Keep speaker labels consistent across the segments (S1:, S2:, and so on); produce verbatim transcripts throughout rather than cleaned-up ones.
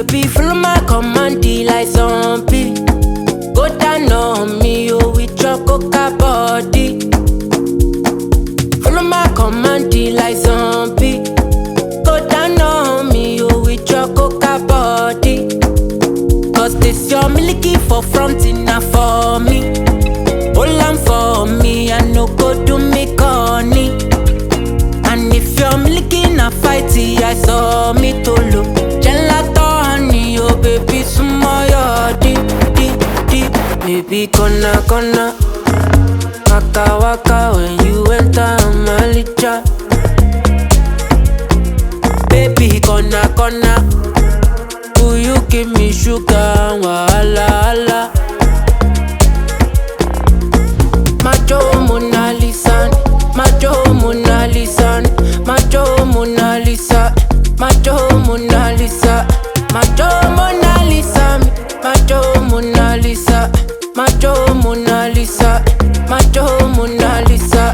S1: Baby, follow my command, like zombie. Go down on me, oh, with your coca body. Follow my command, like zombie. Go down on me, oh, with your coca body. Cause this your milky for front enough for me. Hold on for me, I no go do me corny. And if you're milky na fighty, I saw me to look. Gelato honey, oh baby, sumo yo deep, deep, deep. Baby, kona, kona. Waka, waka, when you enter my licha. Baby, kona, kona. Will you give me sugar, wahala, hala. Macho Mona Lisa, Macho Mona Lisa, Macho Mona Lisa, Macho Mona Lisa, Macho Mona Lisa, Macho Mona Lisa, Macho Mona Lisa, Macho Mona Lisa.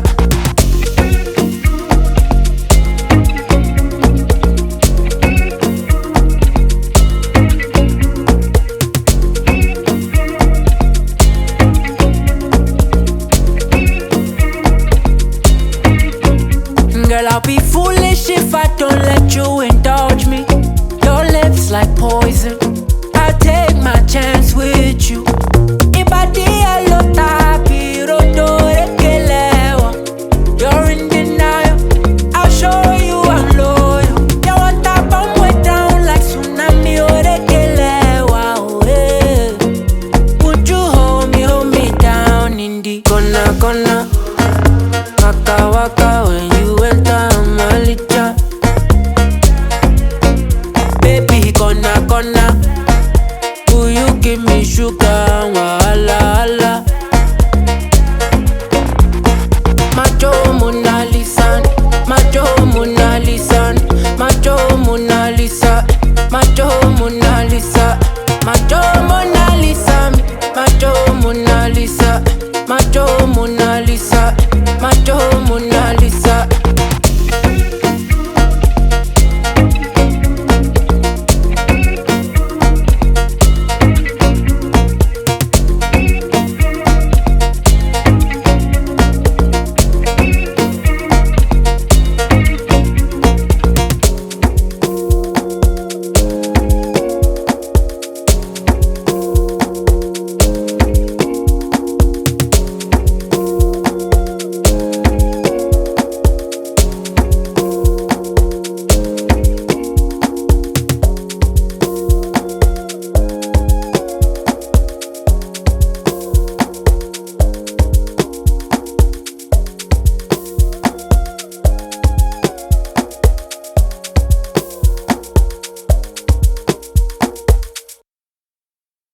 S1: Girl, I'll be foolish if I don't let you indulge me. Your lips like poison, I'll take my chance with you. Ibadi alota pirodo ekelewa. You're in denial, I'll show you I'm loyal. You want to bomb way down like tsunami or ekelewa, oh, yeah. Would you hold me, hold me down in the corner, corner? Waka, waka, when you enter my licha. Baby, kona, kona. Will you give me sugar, wahala, hala. Macho Mona Lisa, Macho Mona Lisa, Macho Mona Lisa.